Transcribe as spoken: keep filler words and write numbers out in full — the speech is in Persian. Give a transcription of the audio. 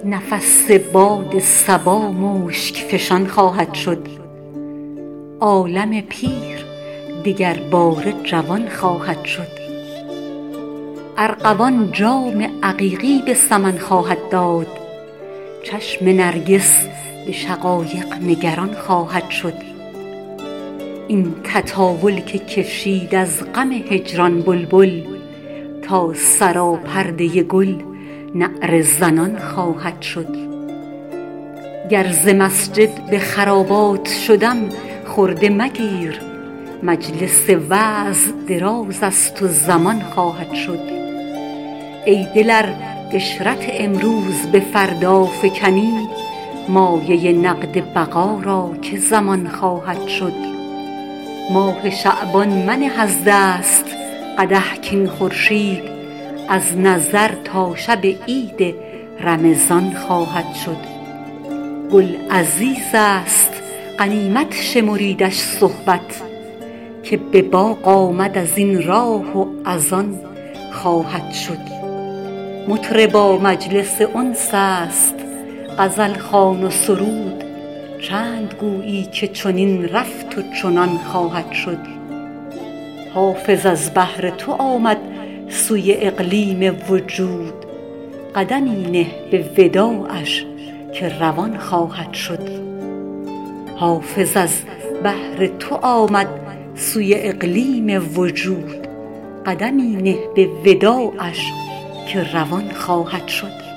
نفس باد صبا مشک فشان خواهد شد. عالم پیر دگر باره جوان خواهد شد. ارغوان جام عقیقی به سمن خواهد داد. چشم نرگس به شقایق نگران خواهد شد. این تطاول که کشید از غم هجران بلبل، تا سراپرده گل نعره زنان خواهد شد. گر ز مسجد به خرابات شدم خرده مگیر، مجلس وعظ دراز است و زمان خواهد شد. ای دل ار عشرت امروز به فردا فکنی، مایه نقد بقا را که زمان خواهد شد. ماه شعبان منه از دست قدح کاین خورشید، از نظر تا شب عید رمضان خواهد شد. گل عزیز است غنیمت شمریدش صحبت، که به باغ آمد از این راه و از آن خواهد شد. مطربا مجلس انس است غزل خوان و سرود، چند گویی که چنین رفت و چنان خواهد شد. حافظ از بهر تو آمد سوی اقلیم وجود، قدمی نه به وداعش که روان خواهد شد. حافظ از بهر تو آمد سوی اقلیم وجود، قدمی نه به وداعش که روان خواهد شد.